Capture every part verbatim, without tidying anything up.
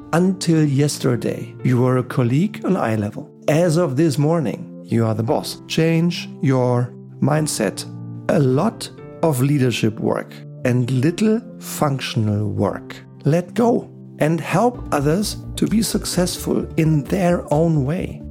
Until yesterday, you were a colleague on eye level. As of this morning, you are the boss. Change your mindset. A lot of leadership work and little functional work. Let go and help others to be successful in their own way.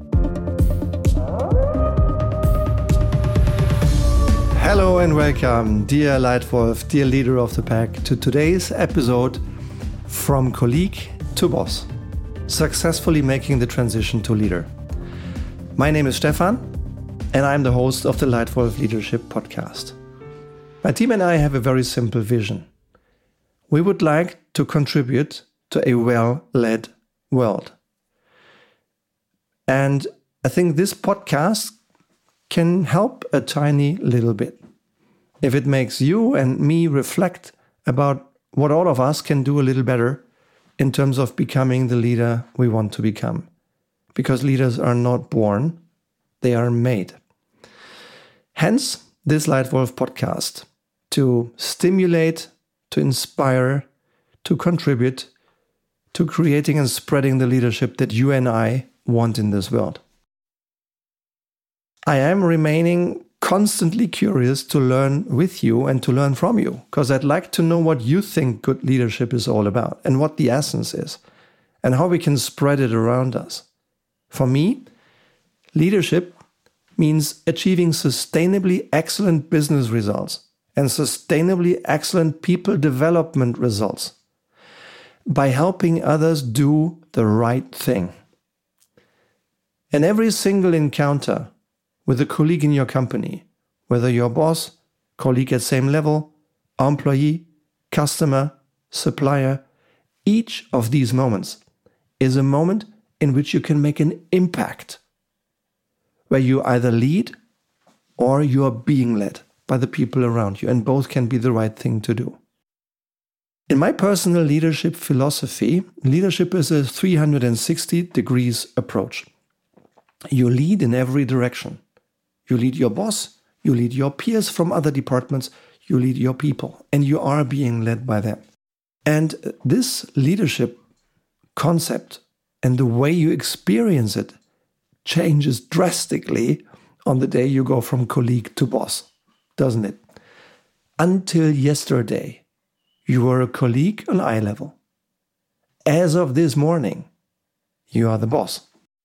Hello and welcome, dear Lightwolf, dear leader of the pack, to today's episode From Colleague to Boss, successfully making the transition to leader. My name is Stefan, and I'm the host of the Lightwolf Leadership Podcast. My team and I have a very simple vision. We would like to contribute to a well-led world. And I think this podcast can help a tiny little bit. If it makes you and me reflect about what all of us can do a little better in terms of becoming the leader we want to become. Because leaders are not born, they are made. Hence, this Lightwolf podcast, to stimulate, to inspire, to contribute to creating and spreading the leadership that you and I want in this world. I am remaining constantly curious to learn with you and to learn from you, because I'd like to know what you think good leadership is all about and what the essence is and how we can spread it around us. For me, leadership means achieving sustainably excellent business results and sustainably excellent people development results by helping others do the right thing. And every single encounter with a colleague in your company, whether you're boss, colleague at same level, employee, customer, supplier, each of these moments is a moment in which you can make an impact, where you either lead or you are being led by the people around you, and both can be the right thing to do. In my personal leadership philosophy, leadership is a three hundred sixty degrees approach. You lead in every direction. You lead your boss, you lead your peers from other departments, you lead your people, and you are being led by them. And this leadership concept and the way you experience it changes drastically on the day you go from colleague to boss, doesn't it? Until yesterday, you were a colleague on eye level. As of this morning, you are the boss.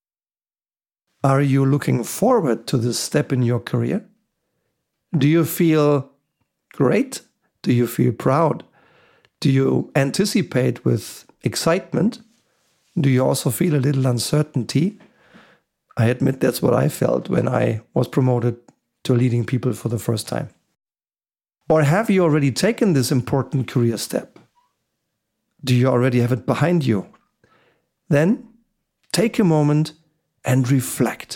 Are you looking forward to this step in your career? Do you feel great? Do you feel proud? Do you anticipate with excitement? Do you also feel a little uncertainty? I admit that's what I felt when I was promoted to leading people for the first time. Or have you already taken this important career step? Do you already have it behind you? Then take a moment and reflect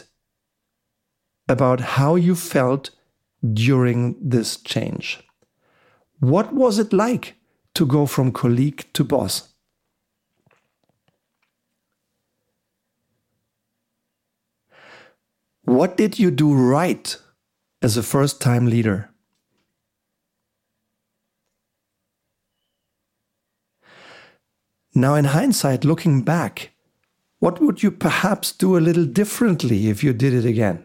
about how you felt during this change. What was it like to go from colleague to boss? What did you do right as a first-time leader? Now, in hindsight, looking back, what would you perhaps do a little differently if you did it again?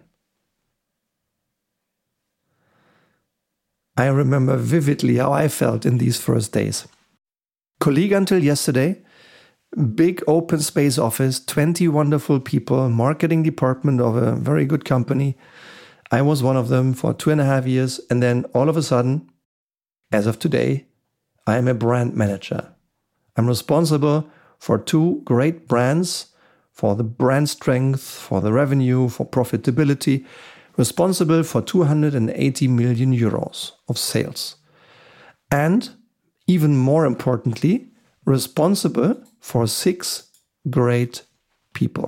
I remember vividly how I felt in these first days. Colleague until yesterday, big open space office, twenty wonderful people, marketing department of a very good company. I was one of them for two and a half years, and then all of a sudden, as of today, I am a brand manager. I'm responsible for two great brands, for the brand strength, for the revenue, for profitability, responsible for two hundred eighty million euros of sales. And even more importantly, responsible for six great people.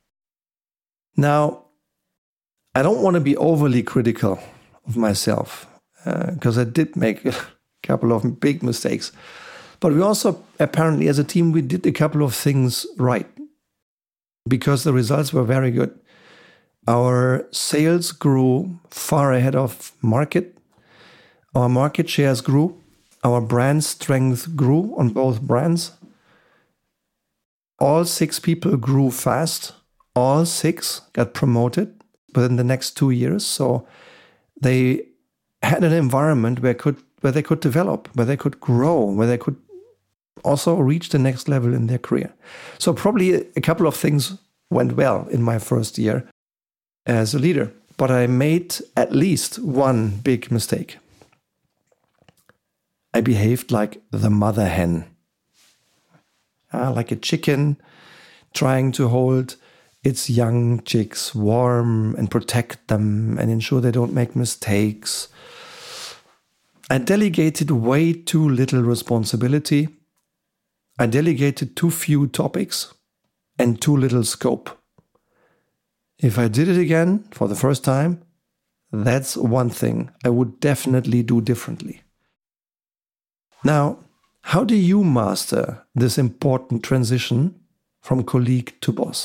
Now, I don't want to be overly critical of myself, because uh, I did make a couple of big mistakes. But we also, apparently as a team, we did a couple of things right, because the results were very good. Our sales grew far ahead of market. Our market shares grew. Our brand strength grew on both brands. all six people grew fast. All six got promoted within the next two years. So they had an environment where could where they could develop, where they could grow, where they could also reach the next level in their career. So probably a couple of things went well in my first year as a leader. But I made at least one big mistake. I behaved like the mother hen. Uh, like a chicken trying to hold its young chicks warm and protect them and ensure they don't make mistakes. I delegated way too little responsibility. I delegated too few topics and too little scope. If I did it again for the first time, that's one thing I would definitely do differently. Now, how do you master this important transition from colleague to boss?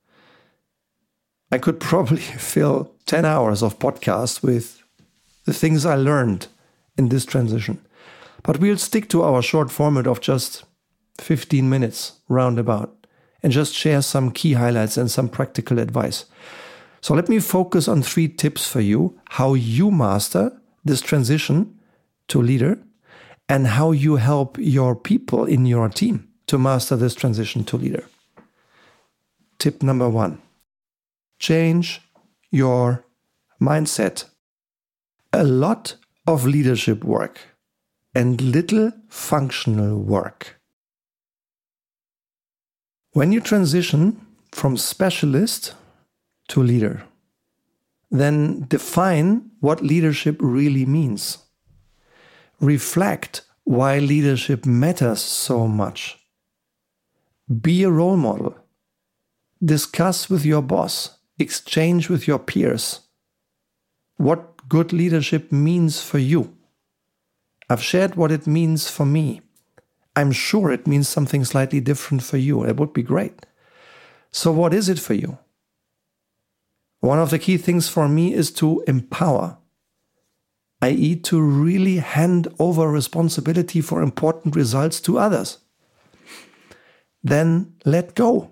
I could probably fill ten hours of podcast with the things I learned in this transition. But we'll stick to our short format of just fifteen minutes roundabout and just share some key highlights and some practical advice. So let me focus on three tips for you, how you master this transition to leader and how you help your people in your team to master this transition to leader. Tip number one, change your mindset. A lot of leadership work and little functional work. When you transition from specialist to leader, then define what leadership really means. Reflect why leadership matters so much. Be a role model. Discuss with your boss. Exchange with your peers what good leadership means for you. I've shared what it means for me. I'm sure it means something slightly different for you. It would be great. So what is it for you? One of the key things for me is to empower, that is to really hand over responsibility for important results to others. Then let go.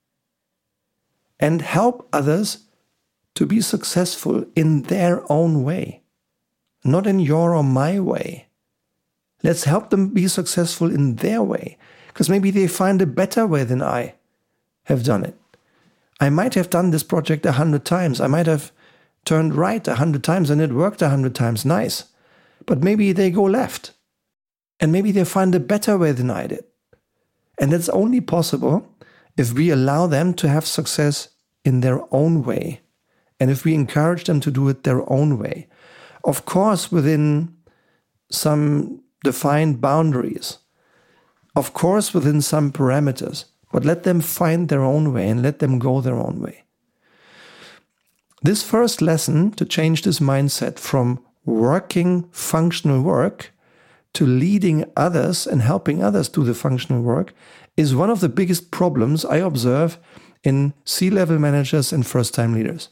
And help others to be successful in their own way, not in your or my way. Let's help them be successful in their way, because maybe they find a better way than I have done it. I might have done this project a hundred times. I might have turned right a hundred times and it worked a hundred times. Nice. But maybe they go left. And maybe they find a better way than I did. And that's only possible if we allow them to have success in their own way. And if we encourage them to do it their own way. Of course, within some defined boundaries. Of course, within some parameters. But let them find their own way and let them go their own way. This first lesson to change this mindset from working functional work to leading others and helping others do the functional work is one of the biggest problems I observe in C-level managers and first-time leaders.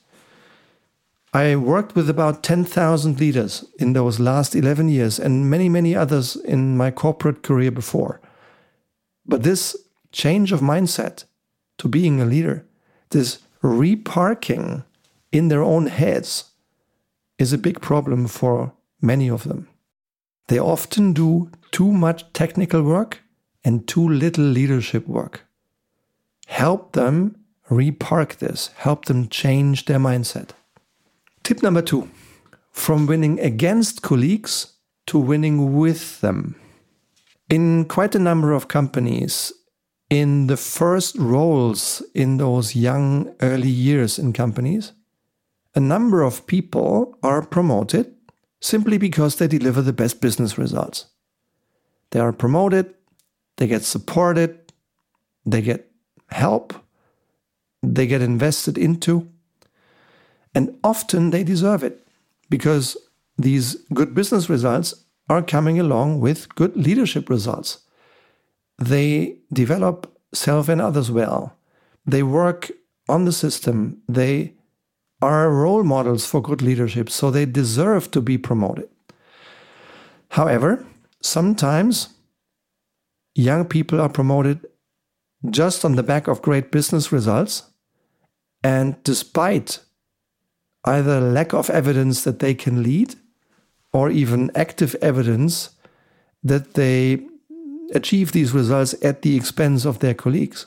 I worked with about ten thousand leaders in those last eleven years and many, many others in my corporate career before. But this change of mindset to being a leader, this reparking in their own heads, is a big problem for many of them. They often do too much technical work and too little leadership work. Help them repark this. Help them change their mindset. Tip number two, from winning against colleagues to winning with them. In quite a number of companies, in the first roles in those young early years in companies, a number of people are promoted simply because they deliver the best business results. They are promoted, they get supported, they get help, they get invested into, and often they deserve it because these good business results are coming along with good leadership results. They develop self and others well. They work on the system. They are role models for good leadership, so they deserve to be promoted. However, sometimes young people are promoted just on the back of great business results, and despite either lack of evidence that they can lead or even active evidence that they achieve these results at the expense of their colleagues,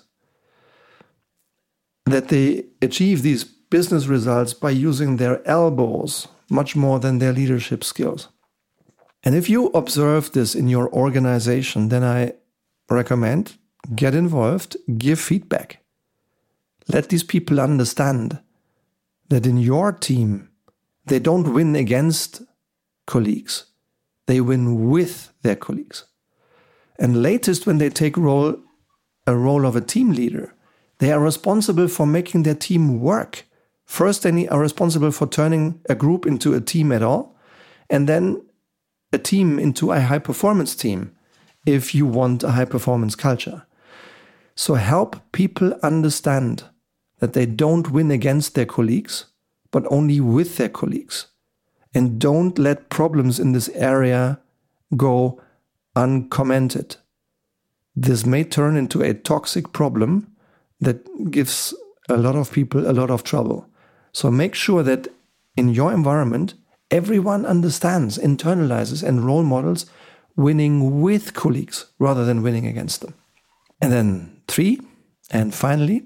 that they achieve these business results by using their elbows much more than their leadership skills. And if you observe this in your organization, then I recommend get involved, give feedback. Let these people understand that in your team, they don't win against colleagues. They win with their colleagues. And latest, when they take role, a role of a team leader, they are responsible for making their team work. First, they are responsible for turning a group into a team at all, and then a team into a high-performance team if you want a high-performance culture. So help people understand that they don't win against their colleagues, but only with their colleagues. And don't let problems in this area go uncommented. This may turn into a toxic problem that gives a lot of people a lot of trouble. So make sure that in your environment, everyone understands, internalizes, and role models winning with colleagues rather than winning against them. And then three, and finally,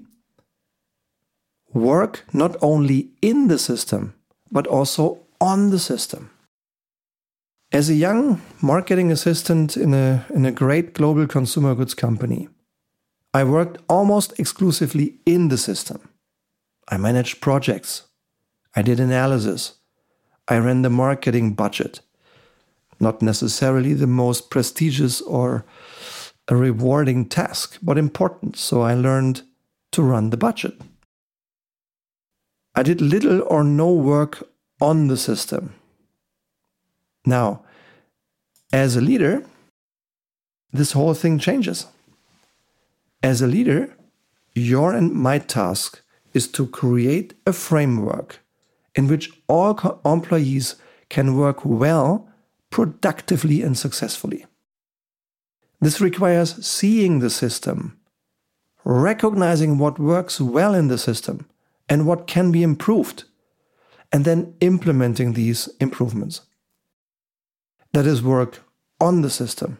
work not only in the system, but also on the system. As a young marketing assistant in a, in a great global consumer goods company, I worked almost exclusively in the system. I managed projects. I did analysis. I ran the marketing budget. Not necessarily the most prestigious or a rewarding task, but important. So I learned to run the budget. I did little or no work on the system. Now, as a leader, this whole thing changes. As a leader, your and my task is to create a framework in which all co- employees can work well, productively, and successfully. This requires seeing the system, recognizing what works well in the system and what can be improved, and then implementing these improvements. That is work on the system.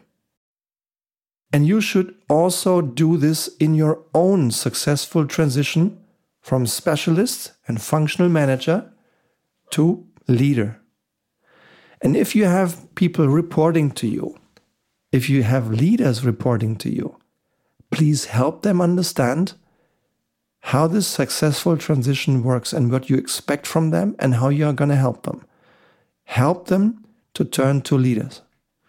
And you should also do this in your own successful transition from specialist and functional manager to leader. And if you have people reporting to you, if you have leaders reporting to you, please help them understand how this successful transition works and what you expect from them and how you are going to help them. Help them to turn to leaders.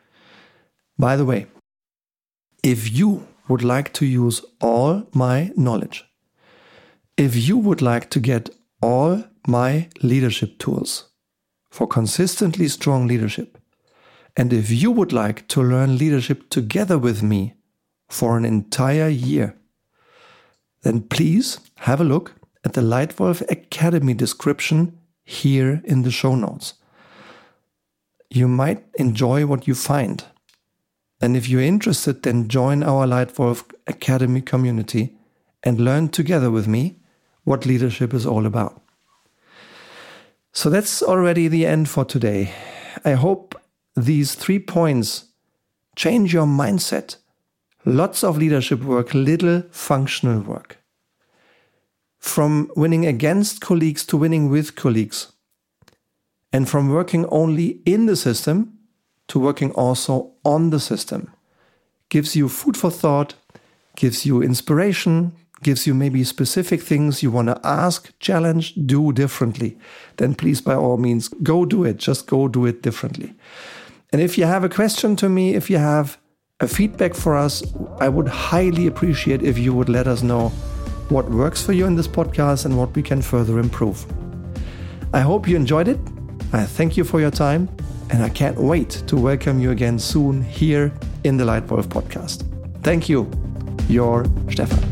By the way, if you would like to use all my knowledge, if you would like to get all my leadership tools for consistently strong leadership, and if you would like to learn leadership together with me for an entire year, then please have a look at the Lightwolf Academy description here in the show notes. You might enjoy what you find. And if you're interested, then join our Lightwolf Academy community and learn together with me what leadership is all about. So that's already the end for today. I hope these three points change your mindset. Lots of leadership work, little functional work. From winning against colleagues to winning with colleagues. And from working only in the system to working also on the system. Gives you food for thought, gives you inspiration, gives you maybe specific things you want to ask, challenge, do differently. Then please, by all means, go do it. Just go do it differently. And if you have a question to me, if you have a feedback for us, I would highly appreciate if you would let us know what works for you in this podcast and what we can further improve. I hope you enjoyed it. I thank you for your time, and I can't wait to welcome you again soon here in the Lightwolf podcast. Thank you, your Stefan.